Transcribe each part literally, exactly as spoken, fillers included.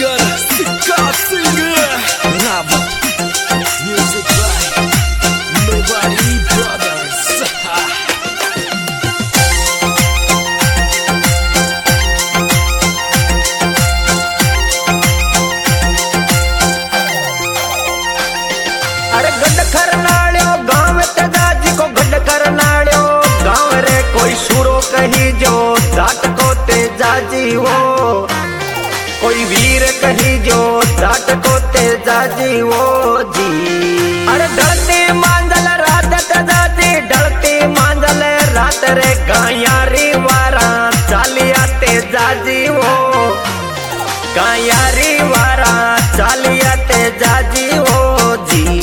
singer, sicker singer. Love music by Nobody Brothers. अरे गड्ढ करनाड़ो गाँव तेजाजी को गड्ढ करनाड़ो गाँव रे कोई सुरो कही जो जाट को तेजाजी वो कोई वीर कही जो जाट को तेजाजी वो जी। अरे डलती मांजल रात तेजाजी डलती मांजल रात रे गायारी वारा चालिया तेजाजी वो गायारी वारा चालिया तेजाजी वो जी।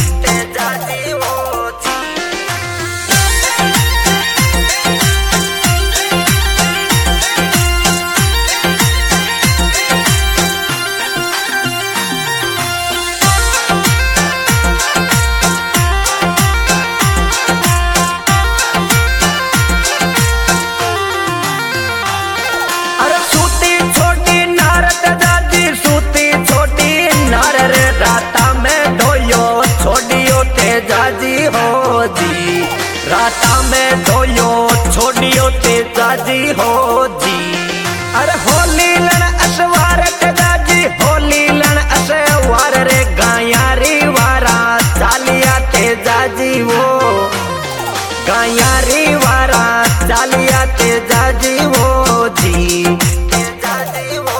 तेजाजी हो जी राता में धोयो छोड़ियो तेजाजी हो जी। अरे होली लन अशवार तेजाजी होली लन अशवार रे गायारी वारा चालिया तेजाजी वो गायारी वारा चालिया तेजाजी वो जी। तेजाजी वो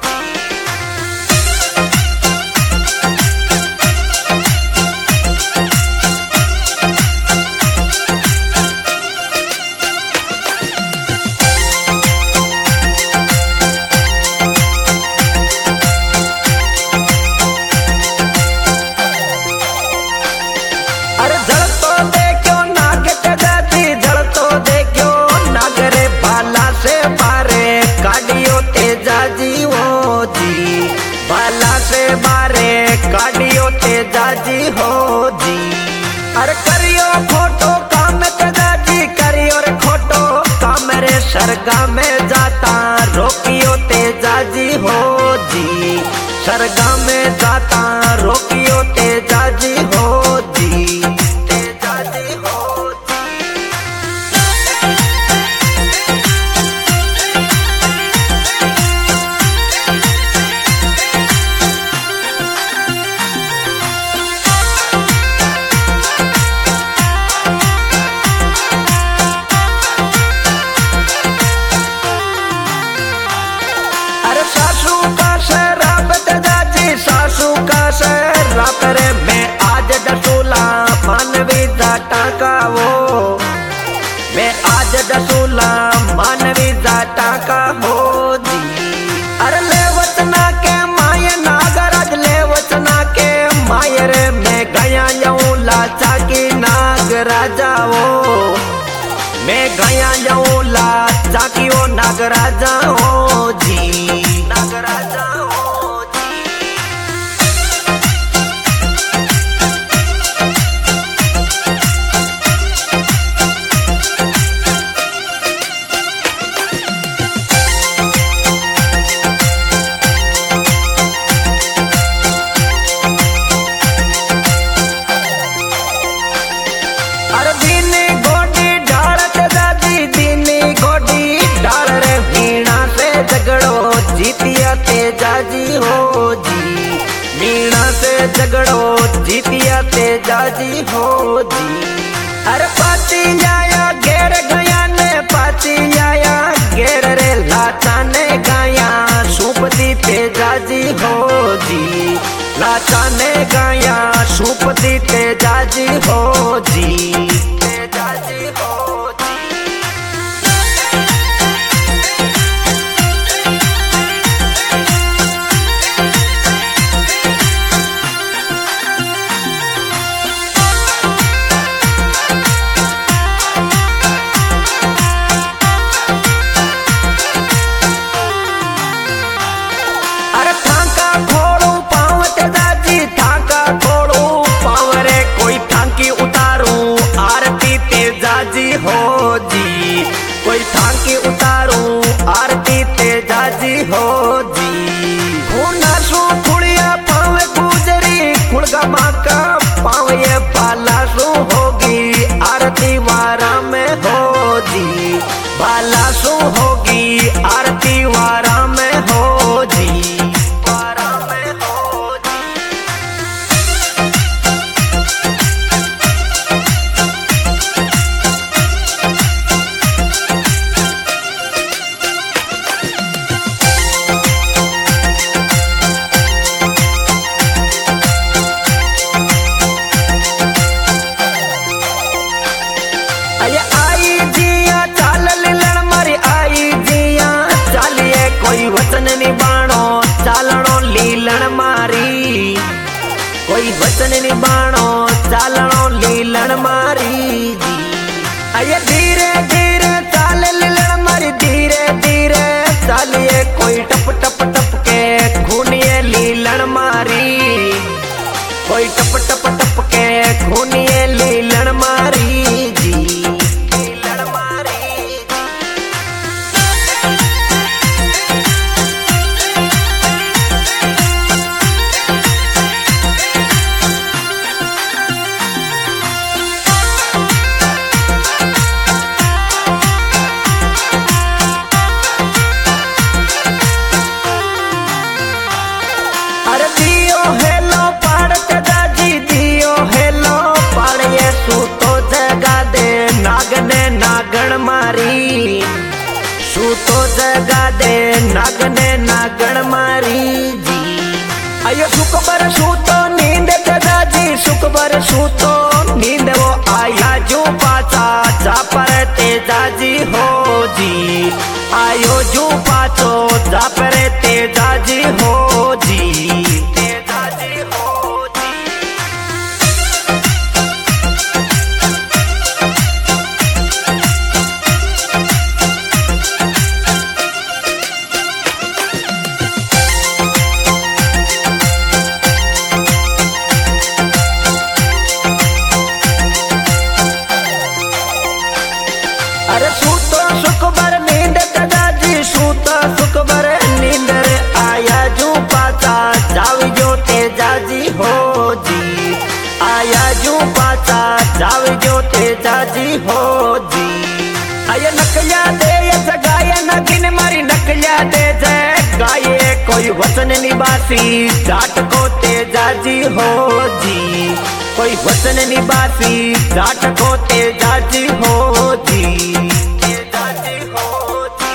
तेजाजी हो जी बाला से बारे काडियो तेजाजी हो जी। अरे करियो खोटो काम तेजाजी करियो रे खोटो काम रे सरगा में जाता रोकियो तेजाजी हो जी सरगा में जाता रोकियो तेजाजी हो जी। तेजाजी हो रे मैं आज दसूला मानवी जाटा का वो मैं आज दसूला मानवी जाटा का हो जी। अरे ले वचना के माय नागराज ले वचना के माय रे मैं गया जाऊं लाचा की नागराजा वो मैं गया जाऊं लाचा की वो नागराजा हो जी। नागराजा जीतिया तेजाजी हो जी मीणा से झगड़ो जीतिया तेजाजी हो जी। अरे पाची आया घेर गया ने पाची आया घेर रे लाचा ने गाया सूपती तेजाजी हो जी लाचा ने गाया सूपती तेजाजी हो जी। तेजाजी हो हो जी कोई थाकी उतारू आरती तेजाजी हो जी। वचन निभाणो चालणो लीलण मारी कोई वचन निभाणो चालणो लीलण मारी जी अये धीरे धीरे चाल लीलण मारी धीरे धीरे चालिए कोई टप टप टप के खूनिए लीलण मारी कोई टप टप टप के खूनिए लीलण मारी जी लीलण मारी अरे दियो हेलो पाड़त दाजी दियो हेलो पाड़िए सूतो जगा दे नागने नागण मारी सूतो जगा दे नागने नागण मारी जी अयो सुख बर सूतो नींद दाजी सुख बर सूतो नींद वो आया जो पाचा जा पर तेजाजी हो जी आयो जो पाचो जा पर तेजाजी हो जी तेजाजी हो जी अरे सूतो सुख बर नींद दादाजी सूतो सुख बर नींद रे आया जू पाचा जावी जो तेजाजी हो जी आया जू पाचा जावी जो तेजाजी हो जी आया नकल्या दे जगाया नगिन मारी नकल्या दे जगाए कोई वचन निवासी जाट को तेजाजी हो जी कोई वचन निवासी जाट को तेजाजी हो जी तेजाजी हो जी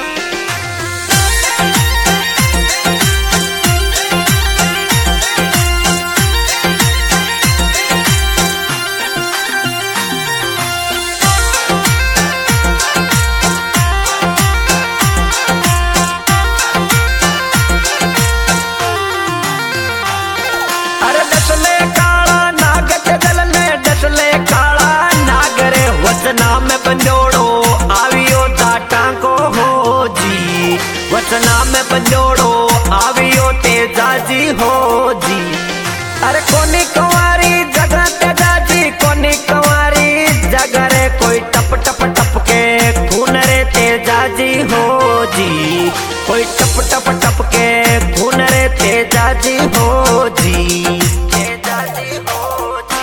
अरे डसले काला नाग जल ने डसले काला नाग रे वचना में पंजोड़ो आवियो जाटा को हो जी वचना में पंजोड़ो आवियो तेजाजी हो जी अरे कोनी कुंवारी जगह तेजाजी कोनी कुंवारी जगह रे कोई टप टप टप के खून रे तेजाजी हो जी कोई टप टप टप के खून रे तेजाजी हो जी तेजाजी हो जी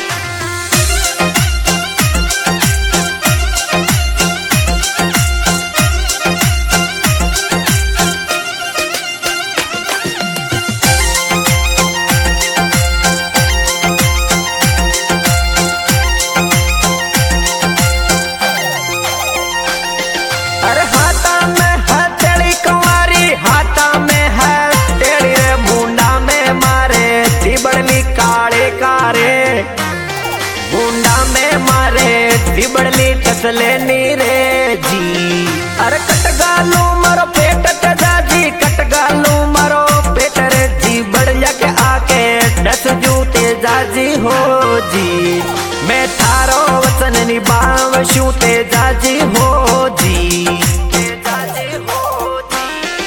अरे हाथा में हथेली कुंवारी हाथा में है तेरी रे मुंडा में मारे तिबड़ली काले कारे मुंडा में मारे तिबड़ली टसले नीरे जी अरे कटगालू मरो पेट तेजाजी कटगालू मरो पेट रे जी बढ़िया के आके डस जू तेजाजी हो जी मैं थारो वचन निभाव शू तेजाजी हो जी तेजाजी हो जी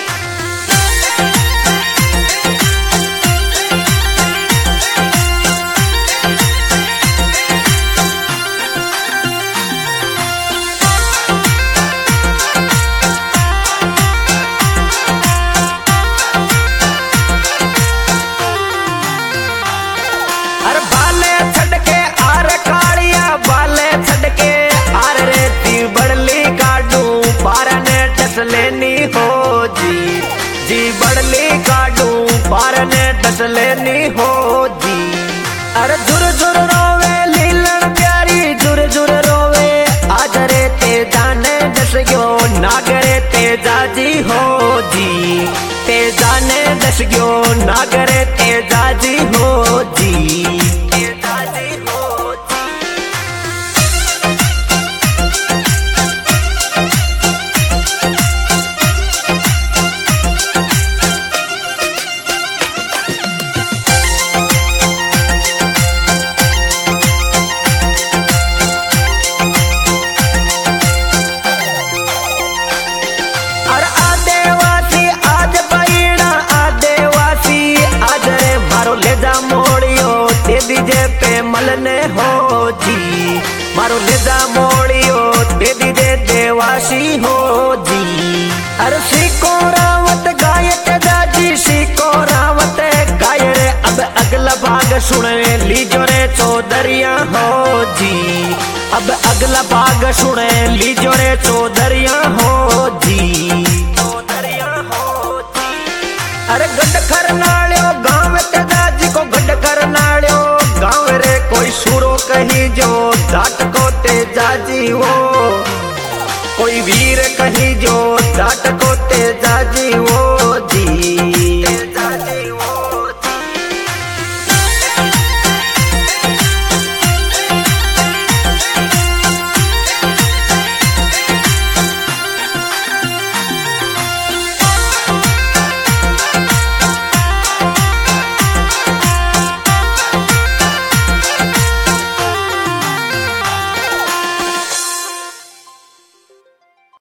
अरे बाले छड़ के आर कालिया बाले छड़ के आर रे ती बड़ली काडू पारा ने डस लेनी हो जी जी बड़ली काडू पारा ने डस लेनी हो जी अरे झुर झुर रोवे लीलण प्यारी झुर झुर रोवे आज रे तेजा ने डस गयो नागरे तेजाजी हो जी तेजा ने डस गयो नागरे तेजाजी हो जी तेजाजी हो जी सुने लीजो रे चौधरिया हो जी। अब अगला भाग सुने लीजो रे चौधरिया हो जी। अरे गड करनाड़ियो गाँव तेजाजी को गड करनाड़ियो गाँव रे कोई सुरो कही जो जाट को तेजाजी वो, कोई वीर कही जो जाट को तेजाजी वो